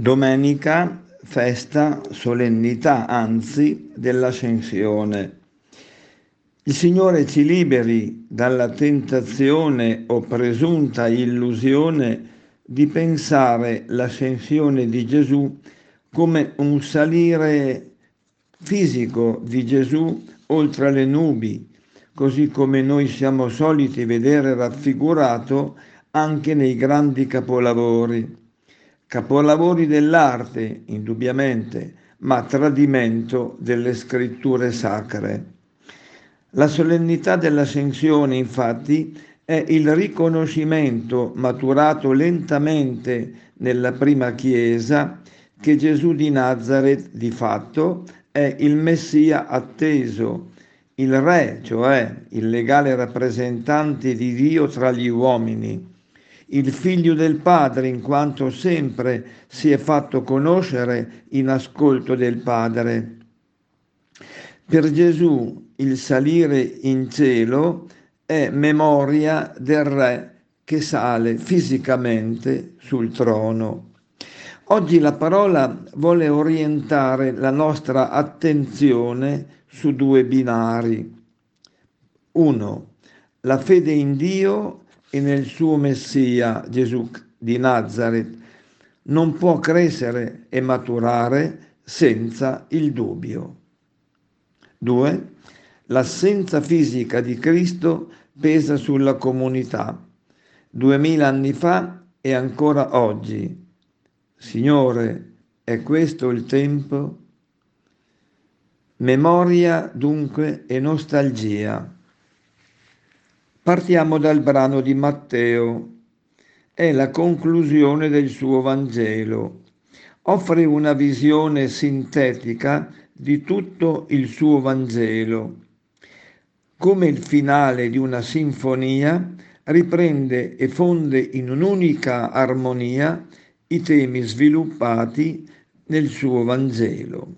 Domenica, festa, solennità, anzi, dell'Ascensione. Il Signore ci liberi dalla tentazione o presunta illusione di pensare l'ascensione di Gesù come un salire fisico di Gesù oltre le nubi, così come noi siamo soliti vedere raffigurato anche nei grandi capolavori. Capolavori dell'arte, indubbiamente, ma tradimento delle scritture sacre. La solennità dell'Ascensione, infatti, è il riconoscimento maturato lentamente nella prima Chiesa che Gesù di Nazaret, di fatto, è il Messia atteso, il Re, cioè il legale rappresentante di Dio tra gli uomini, il Figlio del Padre, in quanto sempre si è fatto conoscere in ascolto del Padre. Per Gesù il salire in cielo è memoria del Re che sale fisicamente sul trono. Oggi la parola vuole orientare la nostra attenzione su due binari. 1. La fede in Dio e nel suo Messia, Gesù di Nazaret, non può crescere e maturare senza il dubbio. 2. L'assenza fisica di Cristo pesa sulla comunità, 2000 anni fa e ancora oggi. Signore, è questo il tempo? Memoria dunque e nostalgia. Partiamo dal brano di Matteo. È la conclusione del suo Vangelo. Offre una visione sintetica di tutto il suo Vangelo. Come il finale di una sinfonia, riprende e fonde in un'unica armonia i temi sviluppati nel suo Vangelo.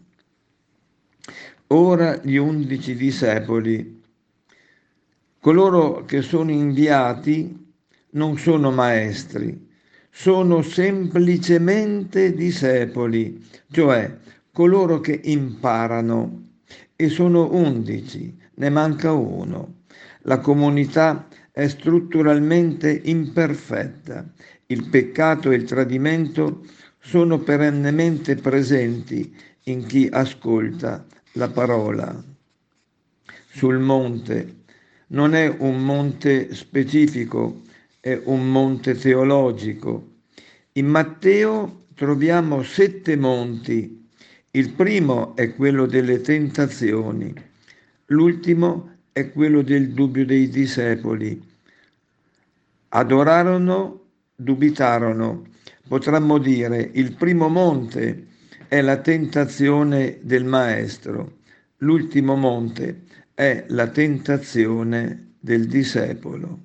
Ora gli 11 discepoli. Coloro che sono inviati non sono maestri, sono semplicemente discepoli, cioè coloro che imparano, e sono 11, ne manca uno. La comunità è strutturalmente imperfetta, il peccato e il tradimento sono perennemente presenti in chi ascolta la parola. Sul monte non è un monte specifico, è un monte teologico. In Matteo troviamo 7 monti. Il primo è quello delle tentazioni, l'ultimo è quello del dubbio dei discepoli. Adorarono, dubitarono. Potremmo dire il primo monte è la tentazione del Maestro, l'ultimo monte è la tentazione del discepolo.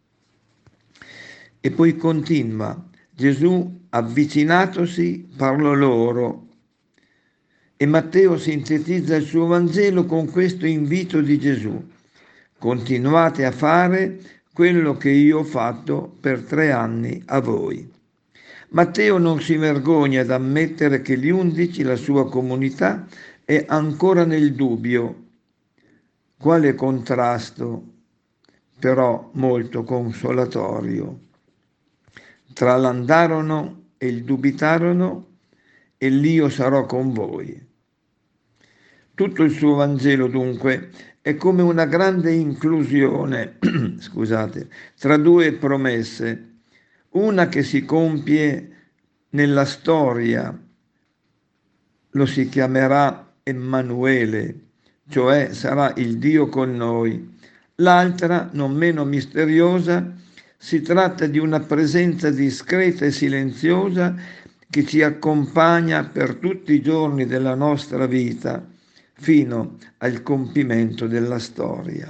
E poi continua, Gesù avvicinatosi parlò loro e Matteo sintetizza il suo Vangelo con questo invito di Gesù: continuate a fare quello che io ho fatto per 3 anni a voi. Matteo non si vergogna ad ammettere che gli 11, la sua comunità, è ancora nel dubbio. Quale contrasto, però molto consolatorio, tra l'andarono e il dubitarono e l'io sarò con voi. Tutto il suo Vangelo, dunque, è come una grande inclusione, scusate, tra 2 promesse, una che si compie nella storia, lo si chiamerà Emanuele, cioè sarà il Dio con noi. L'altra, non meno misteriosa, si tratta di una presenza discreta e silenziosa che ci accompagna per tutti i giorni della nostra vita, fino al compimento della storia.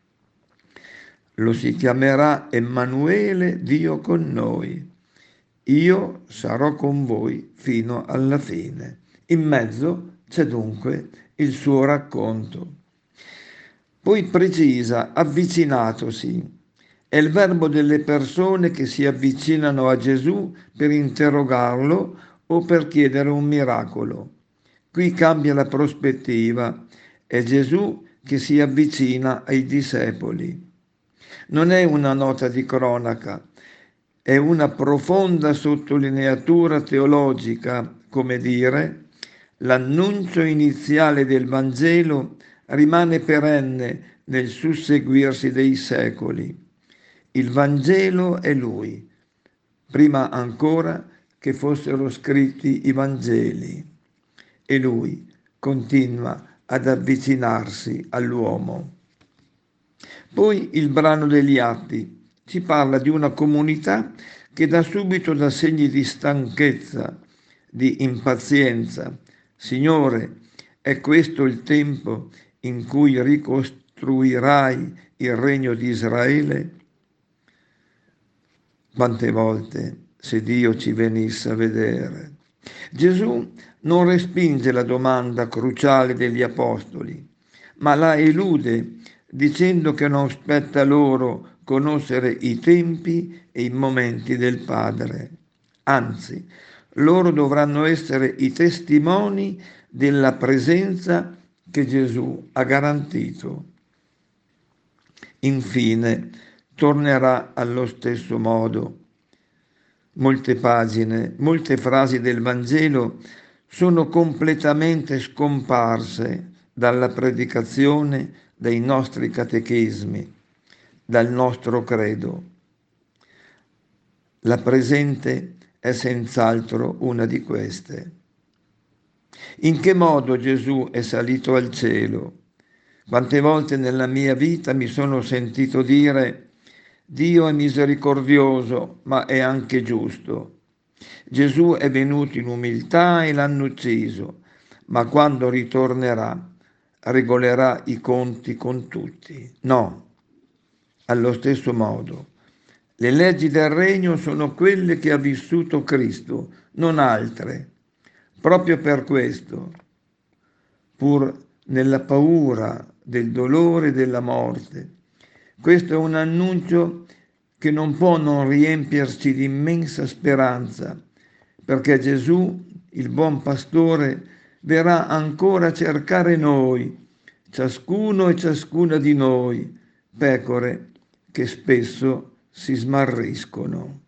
Lo si chiamerà Emanuele, Dio con noi. Io sarò con voi fino alla fine. In mezzo c'è dunque il suo racconto. Poi precisa, avvicinatosi. È il verbo delle persone che si avvicinano a Gesù per interrogarlo o per chiedere un miracolo. Qui cambia la prospettiva, è Gesù che si avvicina ai discepoli. Non è una nota di cronaca, è una profonda sottolineatura teologica, come dire, l'annuncio iniziale del Vangelo rimane perenne nel susseguirsi dei secoli. Il Vangelo è Lui, prima ancora che fossero scritti i Vangeli, e Lui continua ad avvicinarsi all'uomo. Poi il brano degli Atti ci parla di una comunità che da subito dà segni di stanchezza, di impazienza. Signore, è questo il tempo in cui ricostruirai il regno di Israele? Quante volte, se Dio ci venisse a vedere. Gesù non respinge la domanda cruciale degli apostoli, ma la elude dicendo che non spetta loro conoscere i tempi e i momenti del Padre. Anzi, loro dovranno essere i testimoni della presenza che Gesù ha garantito. Infine, tornerà allo stesso modo. Molte pagine, molte frasi del Vangelo sono completamente scomparse dalla predicazione dei nostri catechismi, dal nostro credo. La presente è senz'altro una di queste. In che modo Gesù è salito al cielo? Quante volte nella mia vita mi sono sentito dire: Dio è misericordioso, ma è anche giusto. Gesù è venuto in umiltà e l'hanno ucciso, ma quando ritornerà regolerà i conti con tutti. No, allo stesso modo. Le leggi del regno sono quelle che ha vissuto Cristo, non altre. Proprio per questo, pur nella paura del dolore e della morte, questo è un annuncio che non può non riempierci di immensa speranza, perché Gesù, il buon pastore, verrà ancora a cercare noi, ciascuno e ciascuna di noi, pecore che spesso si smarriscono.